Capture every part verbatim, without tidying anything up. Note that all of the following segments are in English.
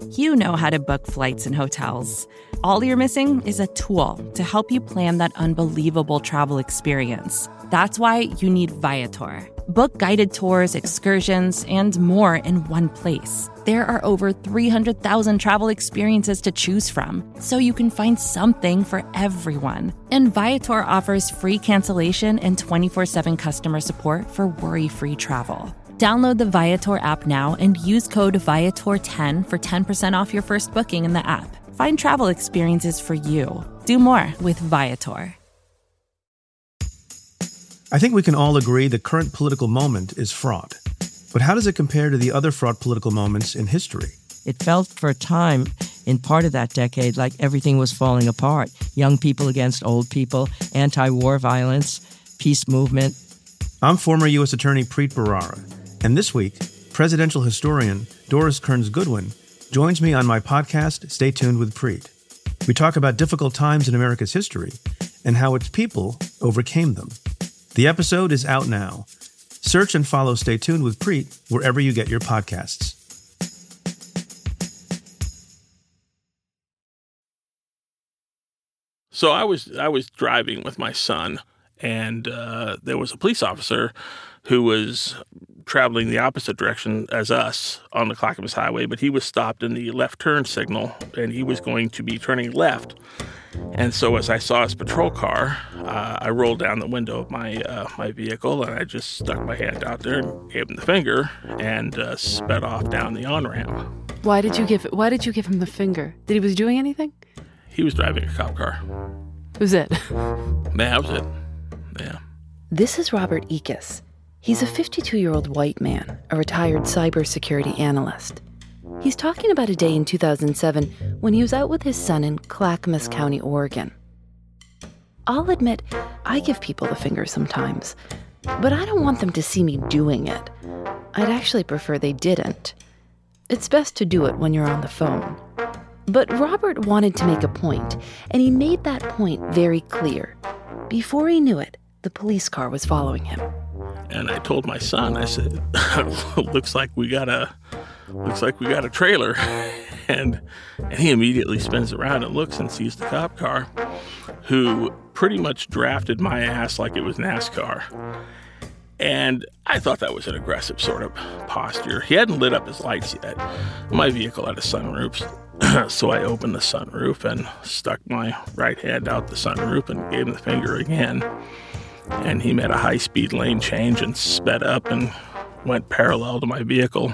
You know how to book flights and hotels. All you're missing is a tool to help you plan that unbelievable travel experience. That's why you need Viator. Book guided tours, excursions, and more in one place. There are over three hundred thousand travel experiences to choose from, so you can find something for everyone. And Viator offers free cancellation and twenty-four seven customer support for worry-free travel. Download the Viator app now and use code Viator ten for ten percent off your first booking in the app. Find travel experiences for you. Do more with Viator. I think we can all agree the current political moment is fraught. But how does it compare to the other fraught political moments in history? It felt for a time, in part of that decade, like everything was falling apart. Young people against old people, anti-war violence, peace movement. I'm former U S Attorney Preet Bharara, and this week, presidential historian Doris Kearns Goodwin joins me on my podcast, Stay Tuned with Preet. We talk about difficult times in America's history and how its people overcame them. The episode is out now. Search and follow Stay Tuned with Preet wherever you get your podcasts. So I was I was driving with my son, and uh, there was a police officer who was traveling the opposite direction as us on the Clackamas Highway, but he was stopped in the left turn signal, and he was going to be turning left. And so as I saw his patrol car, uh, I rolled down the window of my uh, my vehicle, and I just stuck my hand out there and gave him the finger and uh, sped off down the on-ramp. Why did you give Why did you give him the finger? Did he was doing anything? He was driving a cop car. Was it? That was it. Yeah. This is Robert Ickes. He's a fifty-two-year-old white man, a retired cybersecurity analyst. He's talking about a day in two thousand seven when he was out with his son in Clackamas County, Oregon. I'll admit, I give people the finger sometimes, but I don't want them to see me doing it. I'd actually prefer they didn't. It's best to do it when you're on the phone. But Robert wanted to make a point, and he made that point very clear. Before he knew it, the police car was following him. And I told my son, I said, looks like we got a, looks like we got a trailer. And, and he immediately spins around and looks and sees the cop car, who pretty much drafted my ass like it was NASCAR. And I thought that was an aggressive sort of posture. He hadn't lit up his lights yet. My vehicle had a sunroof, so I opened the sunroof and stuck my right hand out the sunroof and gave him the finger again. And he made a high-speed lane change and sped up and went parallel to my vehicle.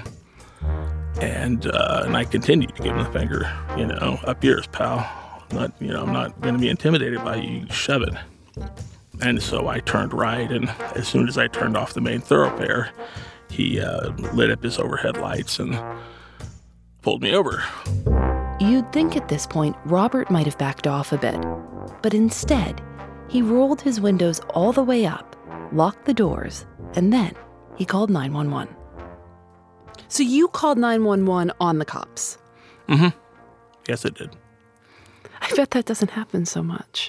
And uh, and I continued to give him the finger, you know, up yours, pal. I'm not, you know, I'm not going to be intimidated by you. You shove it. And so I turned right, and as soon as I turned off the main thoroughfare, he uh, lit up his overhead lights and pulled me over. You'd think at this point Robert might have backed off a bit, but instead, he rolled his windows all the way up, locked the doors, and then he called nine one one. So you called nine one one on the cops? Mm-hmm. Yes, it did. I bet that doesn't happen so much.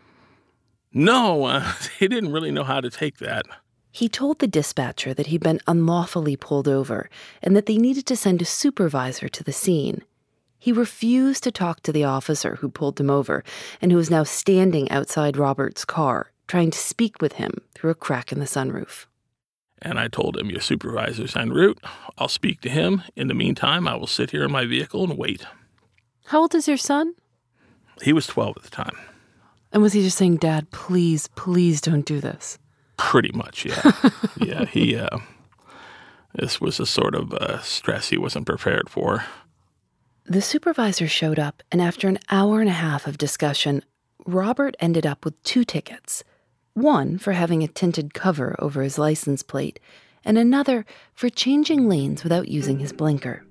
No, uh, they didn't really know how to take that. He told the dispatcher that he'd been unlawfully pulled over and that they needed to send a supervisor to the scene. He refused to talk to the officer who pulled him over and who was now standing outside Robert's car, trying to speak with him through a crack in the sunroof. And I told him, your supervisor's en route. I'll speak to him. In the meantime, I will sit here in my vehicle and wait. How old is your son? He was twelve at the time. And was he just saying, Dad, please, please don't do this? Pretty much, yeah. yeah, he, uh, this was a sort of uh, stress he wasn't prepared for. The supervisor showed up, and after an hour and a half of discussion, Robert ended up with two tickets. One for having a tinted cover over his license plate, and another for changing lanes without using his blinker.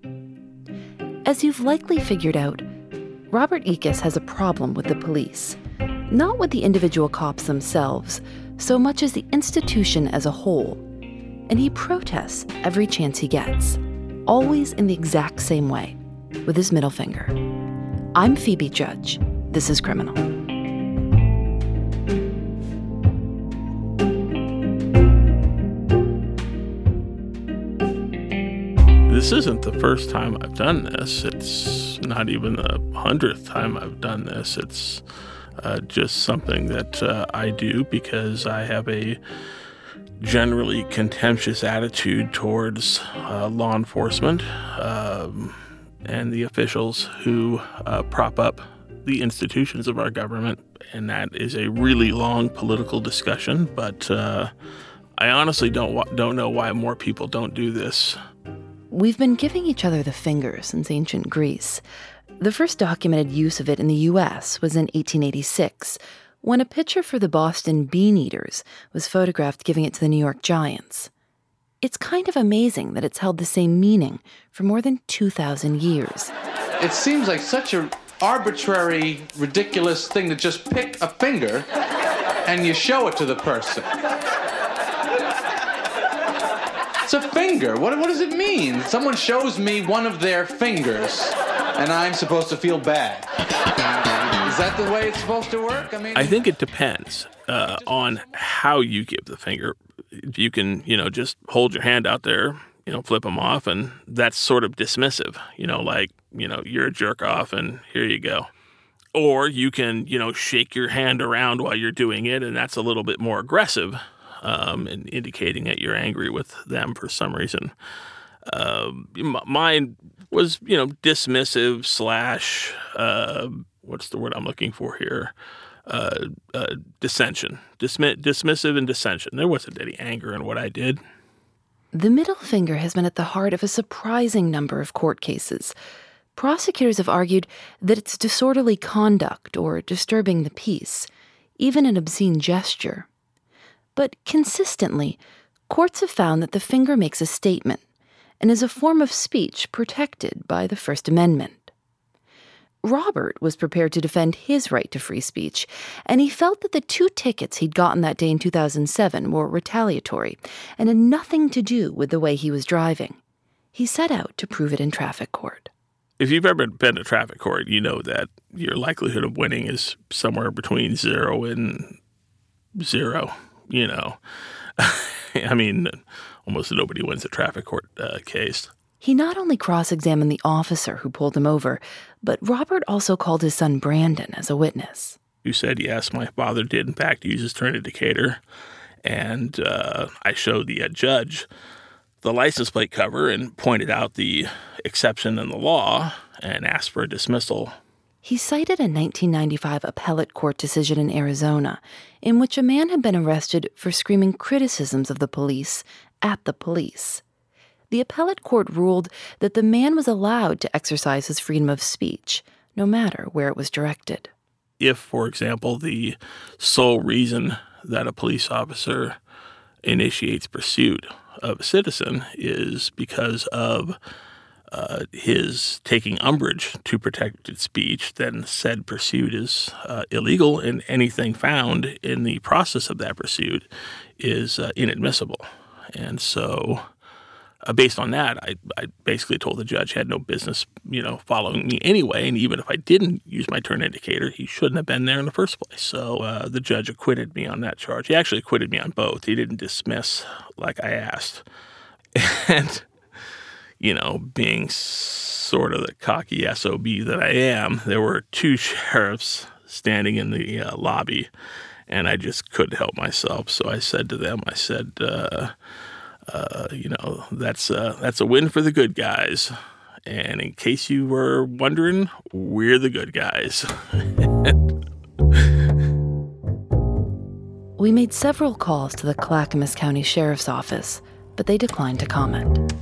As you've likely figured out, Robert Ickes has a problem with the police. Not with the individual cops themselves, so much as the institution as a whole. And he protests every chance he gets, always in the exact same way, with his middle finger. I'm Phoebe Judge. This is Criminal. this isn't the first time I've done this. It's not even the hundredth time I've done this. It's uh, just something that uh, I do because I have a generally contemptuous attitude towards uh, law enforcement um, and the officials who uh, prop up the institutions of our government. And that is a really long political discussion, but uh, I honestly don't don't know why more people don't do this. We've been giving each other the finger since ancient Greece. The first documented use of it in the U S was in eighteen eighty-six, when a pitcher for the Boston Bean Eaters was photographed giving it to the New York Giants. It's kind of amazing that it's held the same meaning for more than two thousand years. It seems like such an arbitrary, ridiculous thing to just pick a finger and you show it to the person. It's a finger. What, what does it mean? Someone shows me one of their fingers and I'm supposed to feel bad. Is that the way it's supposed to work? I mean, I think it depends uh, on how you give the finger. You can, you know, just hold your hand out there, you know, flip them off, and that's sort of dismissive, you know, like, you know, you're a jerk off and here you go. Or you can, you know, shake your hand around while you're doing it, and that's a little bit more aggressive um, and indicating that you're angry with them for some reason. Uh, mine was, you know, dismissive slash, uh, what's the word I'm looking for here? Uh, uh, dissension, Dismi- dismissive and dissension. There wasn't any anger in what I did. The middle finger has been at the heart of a surprising number of court cases. Prosecutors have argued that it's disorderly conduct or disturbing the peace, even an obscene gesture. But consistently, courts have found that the finger makes a statement and is a form of speech protected by the First Amendment. Robert was prepared to defend his right to free speech, and he felt that the two tickets he'd gotten that day in two thousand seven were retaliatory and had nothing to do with the way he was driving. He set out to prove it in traffic court. If you've ever been to traffic court, you know that your likelihood of winning is somewhere between zero and zero, you know. I mean, almost nobody wins a traffic court uh, case. He not only cross-examined the officer who pulled him over, but Robert also called his son Brandon as a witness. You said, yes, my father did in fact use his turn indicator, and uh, I showed the uh, judge the license plate cover and pointed out the exception in the law and asked for a dismissal. He cited a nineteen ninety-five appellate court decision in Arizona in which a man had been arrested for screaming criticisms of the police at the police. The appellate court ruled that the man was allowed to exercise his freedom of speech, no matter where it was directed. If, for example, the sole reason that a police officer initiates pursuit of a citizen is because of uh, his taking umbrage to protected speech, then said pursuit is uh, illegal, and anything found in the process of that pursuit is uh, inadmissible. And so... Uh, based on that, I, I basically told the judge he had no business, you know, following me anyway. And even if I didn't use my turn indicator, he shouldn't have been there in the first place. So uh, the judge acquitted me on that charge. He actually acquitted me on both. He didn't dismiss like I asked. And, you know, being sort of the cocky S O B that I am, there were two sheriffs standing in the uh, lobby, and I just couldn't help myself. So I said to them, I said, uh, Uh, you know, that's uh, that's a win for the good guys. And in case you were wondering, we're the good guys. We made several calls to the Clackamas County Sheriff's Office, but they declined to comment.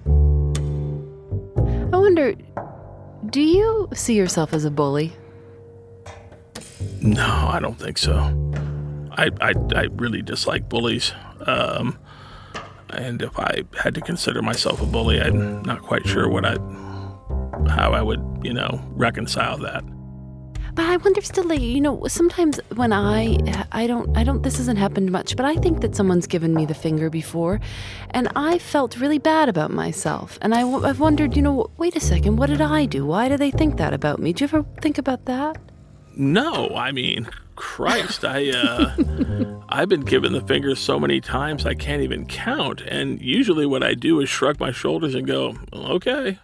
I wonder, do you see yourself as a bully? No, I don't think so. I I, I really dislike bullies. Um, And if I had to consider myself a bully, I'm not quite sure what I, how I would, you know, reconcile that. But I wonder still, like, you know, sometimes when I, I don't, I don't, this hasn't happened much, but I think that someone's given me the finger before, and I felt really bad about myself. And I, I've wondered, you know, wait a second, what did I do? Why do they think that about me? Do you ever think about that? No, I mean, Christ, I, uh, I've been given the finger so many times I can't even count. And usually what I do is shrug my shoulders and go, well, okay.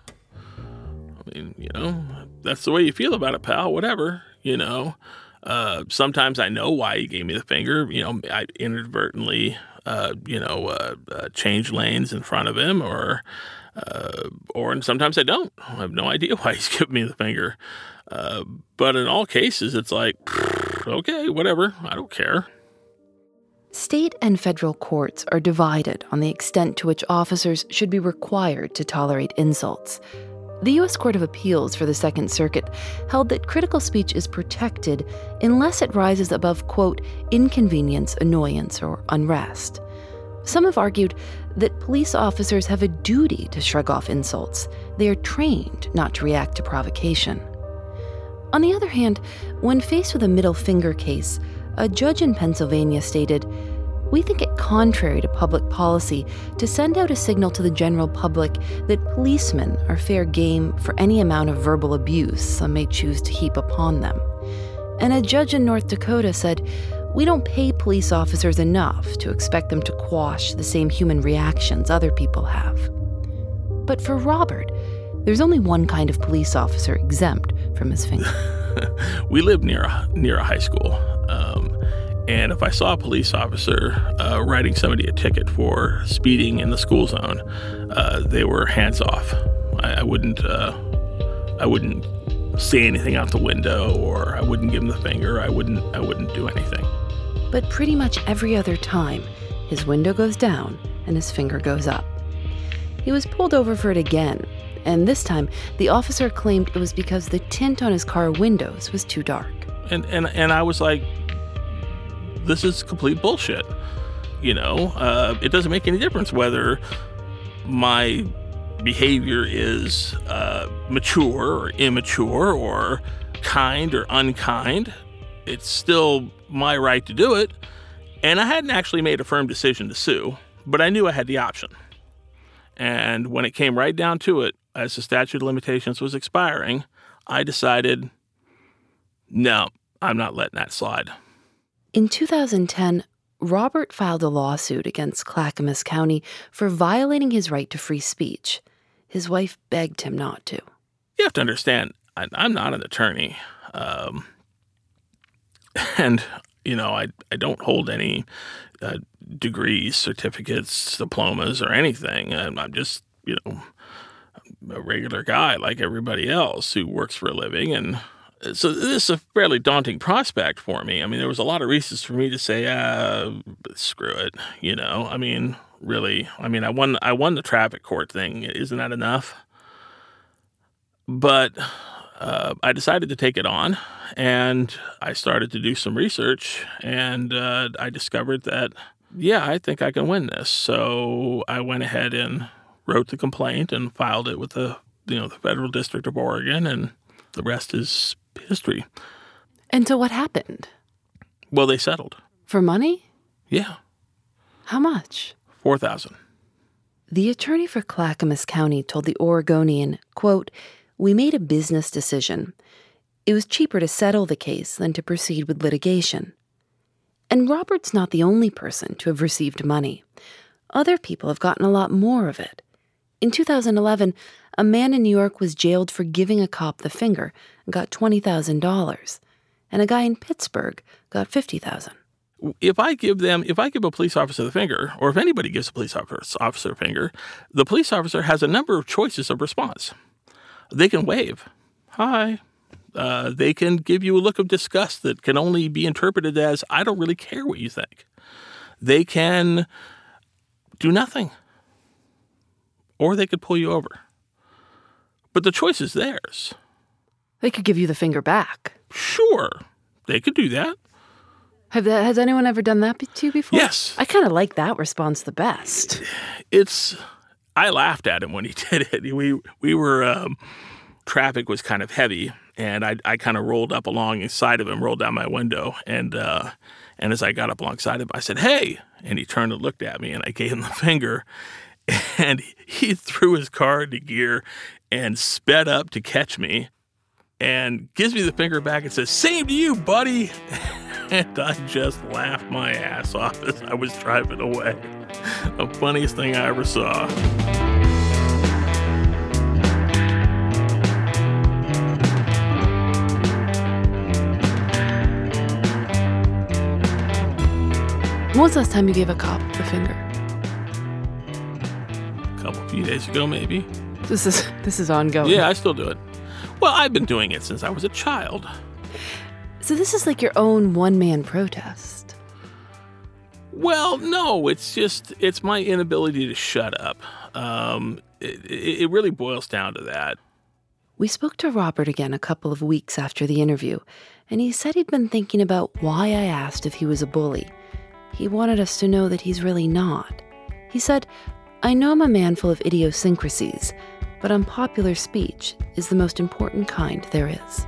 I mean, you know, that's the way you feel about it, pal, whatever, you know. Uh, sometimes I know why he gave me the finger. You know, I inadvertently, uh, you know, uh, uh, change lanes in front of him, or, uh, or and sometimes I don't. I have no idea why he's giving me the finger. Uh, but in all cases, it's like, okay, whatever, I don't care. State and federal courts are divided on the extent to which officers should be required to tolerate insults. The U S Court of Appeals for the Second Circuit held that critical speech is protected unless it rises above, quote, inconvenience, annoyance, or unrest. Some have argued that police officers have a duty to shrug off insults. They are trained not to react to provocation. On the other hand, when faced with a middle finger case, a judge in Pennsylvania stated, "We think it contrary to public policy to send out a signal to the general public that policemen are fair game for any amount of verbal abuse some may choose to heap upon them." And a judge in North Dakota said, "We don't pay police officers enough to expect them to quash the same human reactions other people have." But for Robert, there's only one kind of police officer exempt from his finger. We live near a, near a high school. Um, and if I saw a police officer uh, writing somebody a ticket for speeding in the school zone, uh, they were hands off. I, I wouldn't uh, I wouldn't say anything out the window, or I wouldn't give him the finger. I wouldn't I wouldn't do anything. But pretty much every other time, his window goes down and his finger goes up. He was pulled over for it again, and this time the officer claimed it was because the tint on his car windows was too dark. And and and I was like, this is complete bullshit. You know, uh, it doesn't make any difference whether my behavior is uh, mature or immature or kind or unkind. It's still my right to do it. And I hadn't actually made a firm decision to sue, but I knew I had the option. And when it came right down to it, as the statute of limitations was expiring, I decided, no, I'm not letting that slide. In two thousand ten, Robert filed a lawsuit against Clackamas County for violating his right to free speech. His wife begged him not to. You have to understand, I, I'm not an attorney. Um, and, you know, I, I don't hold any uh, degrees, certificates, diplomas, or anything. I'm, I'm just, you know, a regular guy like everybody else who works for a living. And so this is a fairly daunting prospect for me. I mean, there was a lot of reasons for me to say, uh, screw it, you know. I mean, really, I mean, I won I won the traffic court thing. Isn't that enough? But uh, I decided to take it on, and I started to do some research, and uh, I discovered that, yeah, I think I can win this. So I went ahead and wrote the complaint and filed it with the, you know, the Federal District of Oregon, and the rest is history. And so what happened? Well, they settled. For money? Yeah. How much? four thousand dollars. The attorney for Clackamas County told the Oregonian, quote, "We made a business decision. It was cheaper to settle the case than to proceed with litigation." And Robert's not the only person to have received money. Other people have gotten a lot more of it. In two thousand eleven, a man in New York was jailed for giving a cop the finger and got twenty thousand dollars. And a guy in Pittsburgh got fifty thousand dollars. If I give them, if I give a police officer the finger, or if anybody gives a police officer a finger, the police officer has a number of choices of response. They can wave. Hi. Uh, they can give you a look of disgust that can only be interpreted as, I don't really care what you think. They can do nothing. Or they could pull you over. But the choice is theirs. They could give you the finger back. Sure. They could do that. Have that, has anyone ever done that to you before? Yes. I kind of like that response the best. It's, I laughed at him when he did it. We we were, um, traffic was kind of heavy, and I I kind of rolled up alongside of him, rolled down my window, and uh, and as I got up alongside him, I said, "Hey," and he turned and looked at me, and I gave him the finger, and he threw his car into gear and sped up to catch me, and gives me the finger back and says, "Same to you, buddy." And I just laughed my ass off as I was driving away. The funniest thing I ever saw. When was the last time you gave a cop the finger? A couple few days ago, maybe. This is this is ongoing. Yeah, I still do it. Well, I've been doing it since I was a child. So this is like your own one-man protest. Well, no, it's just, it's my inability to shut up. Um, it, it really boils down to that. We spoke to Robert again a couple of weeks after the interview, and he said he'd been thinking about why I asked if he was a bully. He wanted us to know that he's really not. He said, "I know I'm a man full of idiosyncrasies, but unpopular speech is the most important kind there is."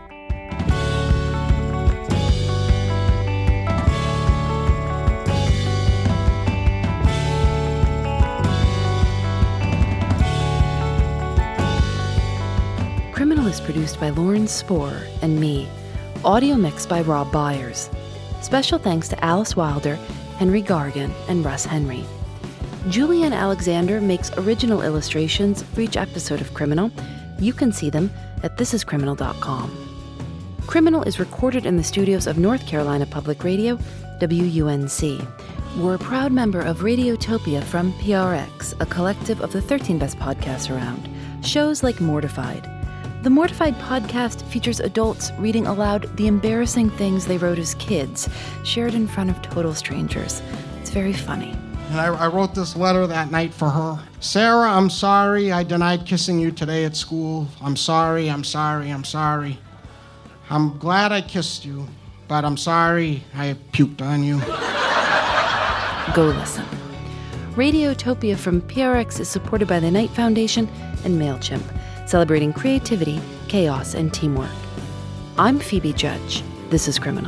Criminal is produced by Lauren Sporer and me. Audio mixed by Rob Byers. Special thanks to Alice Wilder, Henry Gargan, and Russ Henry. Julianne Alexander makes original illustrations for each episode of Criminal. You can see them at this is criminal dot com. Criminal is recorded in the studios of North Carolina Public Radio, W U N C. We're a proud member of Radiotopia from P R X, a collective of the thirteen best podcasts around. Shows like Mortified. The Mortified podcast features adults reading aloud the embarrassing things they wrote as kids, shared in front of total strangers. It's very funny. And I, I wrote this letter that night for her. "Sarah, I'm sorry I denied kissing you today at school. I'm sorry, I'm sorry, I'm sorry. I'm glad I kissed you, but I'm sorry I puked on you." Go listen. Radiotopia from P R X is supported by the Knight Foundation and MailChimp, celebrating creativity, chaos, and teamwork. I'm Phoebe Judge. This is Criminal.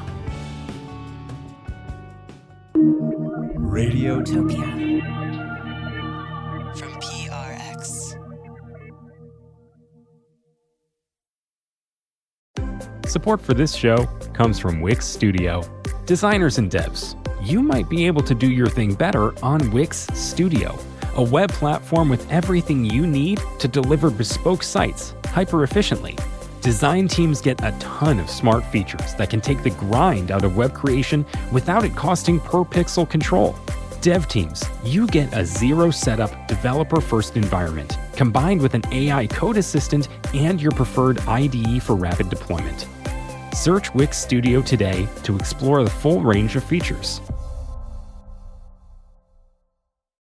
Radiotopia from P R X. Support for this show comes from Wix Studio. Designers and devs, you might be able to do your thing better on Wix Studio, a web platform with everything you need to deliver bespoke sites hyper-efficiently. Design teams get a ton of smart features that can take the grind out of web creation without it costing per pixel control. Dev teams, you get a zero setup developer-first environment combined with an A I code assistant and your preferred I D E for rapid deployment. Search Wix Studio today to explore the full range of features.